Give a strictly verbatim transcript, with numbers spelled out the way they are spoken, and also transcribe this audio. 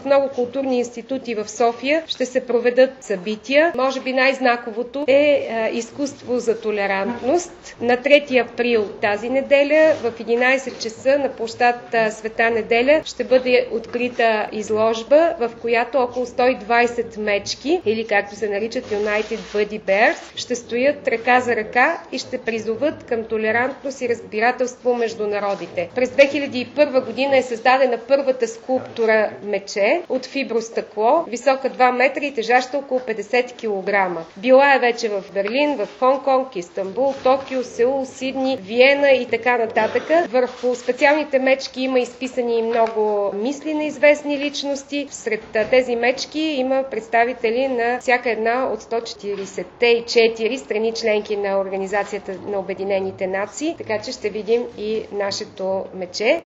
в много културни институти в София ще се проведат събития. Може би най-знаковото е изкуство за толерантност. На трети април тази неделя в единайсет часа на площад Света Неделя ще бъде открита изложба, в която около сто и двайсет мечки, или както се наричат United Buddy Bears, ще стоят ръка за ръка и ще призоват към толерантност и разбирателство между народите. През две хиляди и първа година е създадена първата скулптура мече от фибростъкло, висока два метра и тежаща около петдесет килограма. Била е вече в Берлин, в Хонг-Конг, Истанбул, Токио, Сеул, Сидни, Виена и така нататък. Върху специалните мечки има изписани много мисли на известни личности. Сред тези мечки има представители на всяка една от сто четирийсет и четири страни членки на Организацията на Обединените нации, така че ще видим и нашето мече.